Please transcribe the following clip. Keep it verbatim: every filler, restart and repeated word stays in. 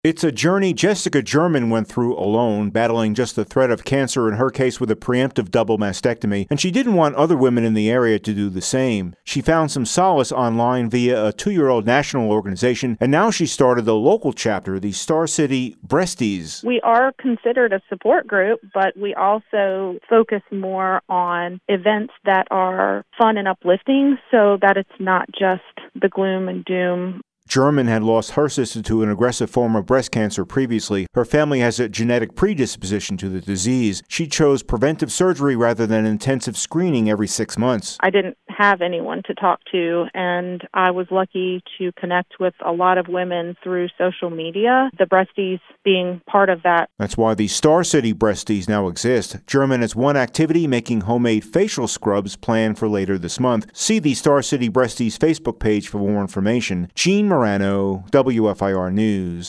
It's a journey Jessica German went through alone, battling just the threat of cancer, in her case with a preemptive double mastectomy, and she didn't want other women in the area to do the same. She found some solace online via a two-year-old national organization, and now she started a local chapter, the Star City Breasties. We are considered a support group, but we also focus more on events that are fun and uplifting so that it's not just the gloom and doom. German had lost her sister to an aggressive form of breast cancer previously. Her family has a genetic predisposition to the disease. She chose preventive surgery rather than intensive screening every six months. I didn't have anyone to talk to, and I was lucky to connect with a lot of women through social media, the Breasties being part of that. That's why the Star City Breasties now exist. German has one activity, making homemade facial scrubs, planned for later this month. See the Star City Breasties Facebook page for more information. Gene Marano, W F I R News.